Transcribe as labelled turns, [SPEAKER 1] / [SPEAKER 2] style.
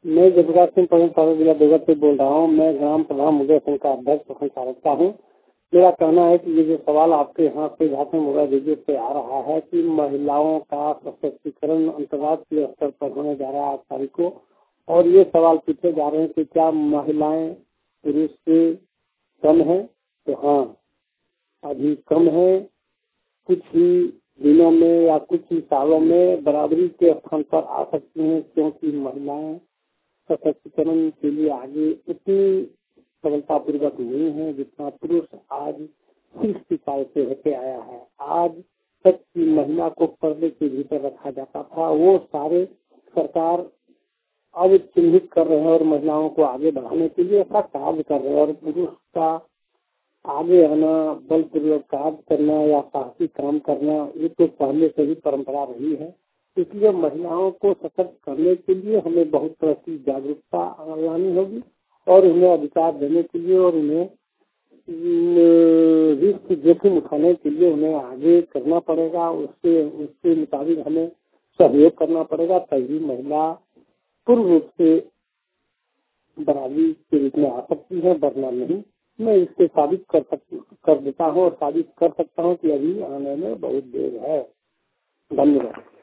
[SPEAKER 1] मैं जगराज सिंह प्रधान जिला देवघर से बोल रहा हूँ। मैं ग्राम प्रधान मुगल संघ का अध्यक्ष प्रखंड सारकता हूँ। मेरा कहना है कि ये जो सवाल आपके यहाँ से झारखंड मोबाइल रेडियो से आ रहा है कि महिलाओं का सशक्तिकरण अंतर्राष्ट्रीय स्तर पर होने जा रहा है 8 तारीख को, और ये सवाल पूछे जा रहे हैं कि क्या महिलाएं पुरुष से कम है। तो हाँ, अभी कम है। कुछ ही दिनों में या कुछ ही सालों में बराबरी के स्थान पर आ सकती हैं, क्योंकि महिलाएं सशक्तिकरण के लिए आगे उतनी सफलतापूर्वक नहीं है जितना पुरुष आज 60 साल से होते आया है। आज तक की महिला को पर्दे के भीतर रखा जाता था, वो सारे सरकार अब चिन्हित कर रहे हैं और महिलाओं को आगे बढ़ाने के लिए ऐसा कार्य कर रहे हैं। और पुरुष का आगे आना, बलपूर्वक कार्य करना या साहसिक काम करना, ये तो पहले से ही परंपरा रही है। इसलिए महिलाओं को सशक्त करने के लिए हमें बहुत तरह की जागरूकता लानी होगी और उन्हें अधिकार देने के लिए और उन्हें रिस्क जोखिम उठाने के लिए उन्हें आगे करना पड़ेगा। उसके मुताबिक हमें सहयोग करना पड़ेगा, तभी महिला पूर्ण रूप से बराबरी के रूप में आ सकती है, वरना नहीं। मैं इससे साबित कर देता हूँ और साबित कर सकता हूँ कि अभी आने में बहुत देर है। धन्यवाद।